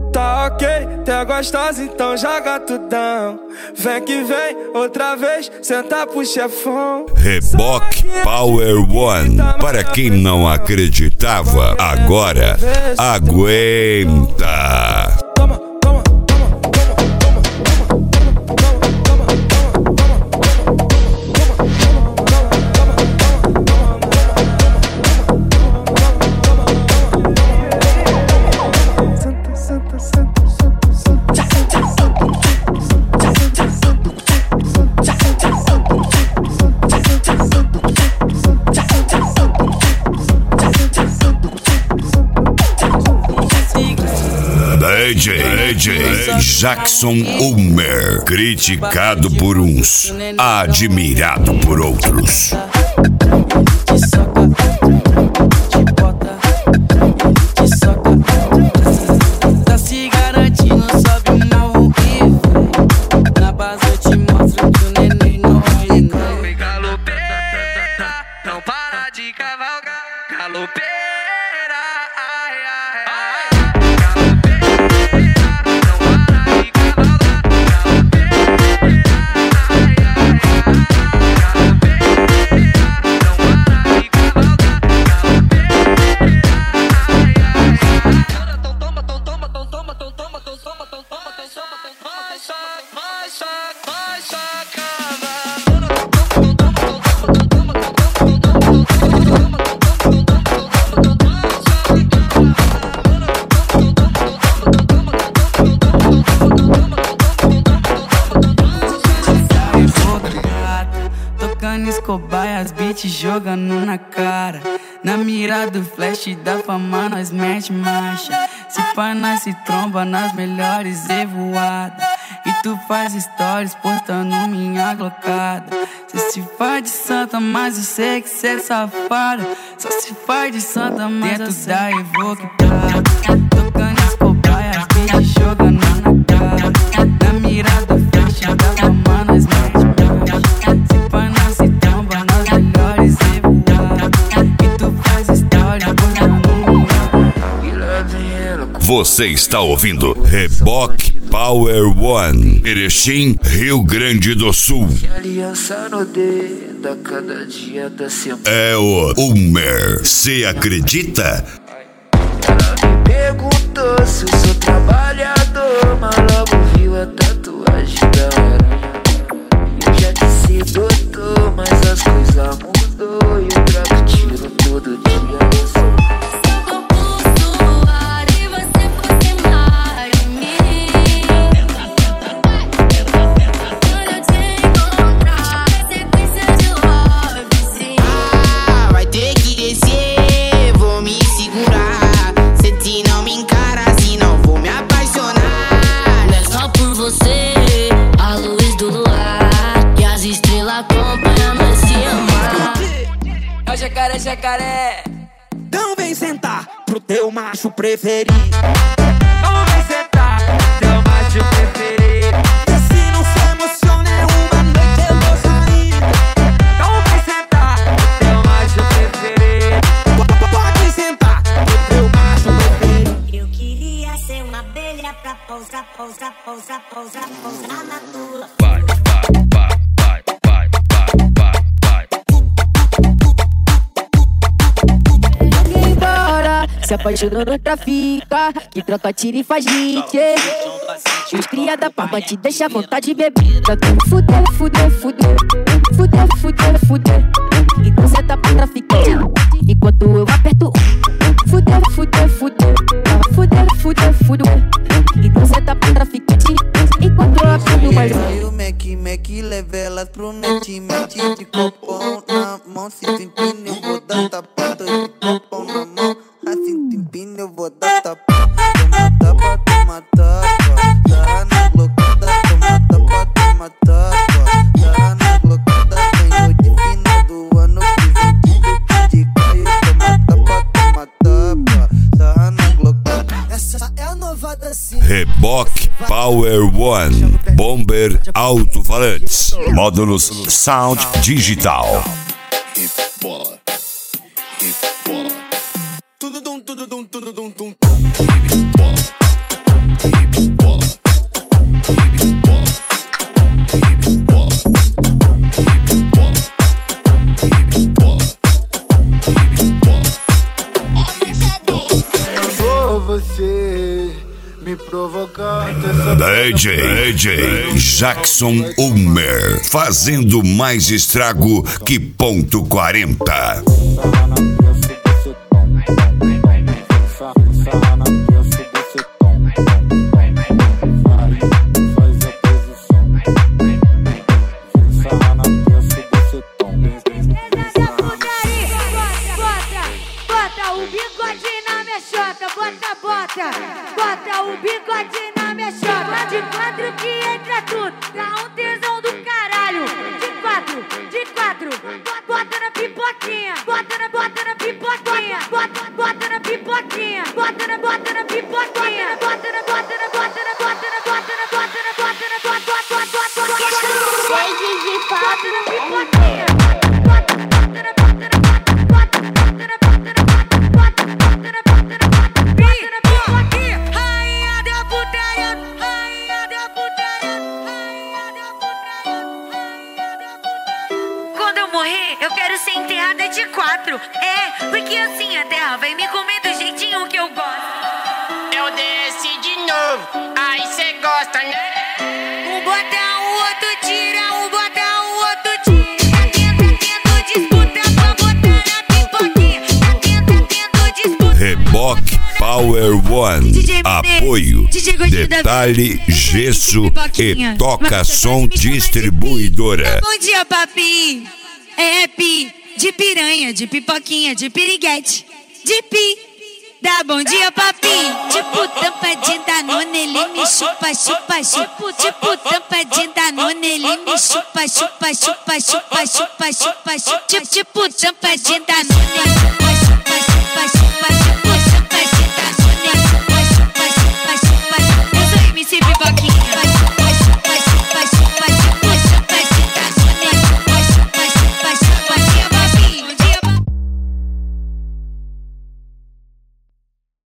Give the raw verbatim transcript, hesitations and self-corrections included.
Tá ok, tá gostosa, então joga tudão. Vem que vem, outra vez, senta pro chefão. Reboque Power One. Para quem não acreditava, agora aguenta. D J, D J Jackson Ulmer, criticado por uns, admirado por outros. Tá se garantindo, sobe o morro e vem. Na base eu te mostro que o neném não é não. Galopeira, não para de cavalgar. Galopeira. Cobaias, beat jogando na cara. Na mira do flash da fama nós mete marcha. Se pá nós se tromba nas melhores evoadas. E tu faz stories postando minha glocada. Cê se faz de santa, mas eu sei que cê é safada. Só se faz de santa, mas dentro da Evoque Prata. Tocando as cobaias, beat jogando na cara. Na mira do flash da fama nós mete marcha. Se pá nós se tromba nas melhores evoadas. E tu faz stories postando minha. Você está ouvindo Reboque Power One, Erechim, Rio Grande do Sul. Aliança no dedo a cada dia da semana. É o Ulmer. Cê acredita? Ela me perguntou se eu sou trabalhador, mas logo viu a tatuagem da aranha. Eu já disse doutor, mas as coisas mudou. E o trago tiro todo dia. Jacaré, jacaré. Então vem sentar pro teu macho preferido. Então vem sentar pro teu macho preferido. E se não se emociona uma noite eu vou sair. Então vem sentar pro teu macho preferido. Pode sentar pro teu macho preferido. Eu queria ser uma abelha pra pousar, pousar, pousar, pousar, pousar na tua. Vai, vai, vai, vai, vai, vai, vai, vai. Se apaixonou, não trafica. Que troca, tira e faz hit. E os cria da palma te deixa à vontade bebida. Fudeu, fudeu, fudeu. Fudeu, fudeu, fudeu. Então cê tá pra traficante enquanto eu aperto. Fudeu, fudeu, fudeu. Fudeu, fudeu, fudeu. Então cê tá pra traficante enquanto eu aperto mais. O Mac, Mac leva elas pro net, mente de copão na mão. Se tu empina eu vou dar tapado de copão na mão. Assim tu empina eu vou dar tapado. Toma tapa, toma tapa. Tá na blocada, toma tapa, toma tapa. Tá na blocada, ganhou de final do ano. Presente de caio, toma tapa, toma tapa. Tá na blocada. Essa é a nova dança. Reboque Power One, Bomber Alto-Falantes, módulos Sound Digital. Bola, bola. Tudo dum, tudo dum, tudo dum, tum. Bola. me provocando. D J, D J Jackson Ulmer, fazendo mais estrago que ponto quarenta. Bota o bigode na minha chota. De quatro que entra tudo, dá um tesão do caralho. De quatro, de quatro, bota na pipoquinha. Bota na, bota na pipoquinha. Bota, bota na pipoquinha. Bota na, bota na pipoquinha. Bota na, bota na, bota na, bota na, bota na, bota na, bota na, bota, bota, bota, bota, bota. Beijo de bota na pipoquinha. Bota, bota na, bota na, bota, bota, bota na, bota na, bota, bota, bota na, bota na, bota. Eu quero ser enterrada de quatro. É, porque assim a terra vai me comer do jeitinho que eu gosto. Eu desci de novo, aí cê gosta, né? Um bota, um outro tira, um bota, um outro tira. Tá tendo, tá tendo disputa pra botar na pipoquinha. Tá tendo, tá tendo disputa. Reboque Power One. Apoio Detalhe Gesso e Toca Som Distribuidora. Bom dia, papi. É pi, de piranha, de pipoquinha, de piriguete, de pi. Dá bom dia, papi. Tipo tampa de Danone, ele me chupa, chupa, chupa. Tipo tampa de Danone, ele me chupa, chupa, chupa, chupa, chupa, chupa, chupa. Tipo tampa de Danone, chupa, chupa, chupa, chupa, chupa.